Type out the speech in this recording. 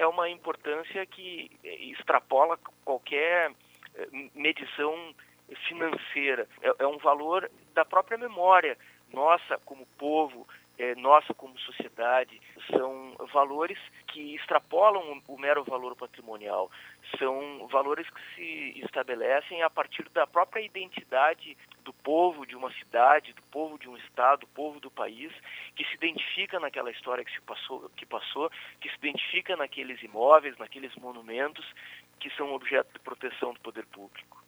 é uma importância que extrapola qualquer medição financeira. É um valor da própria memória nossa como povo, nossa como sociedade. São valores que extrapolam o mero valor patrimonial. São valores que se estabelecem a partir da própria identidade do povo de uma cidade, do povo de um estado, do povo do país, que se identifica naquela história que passou, que se identifica naqueles imóveis, naqueles monumentos que são objeto de proteção do poder público.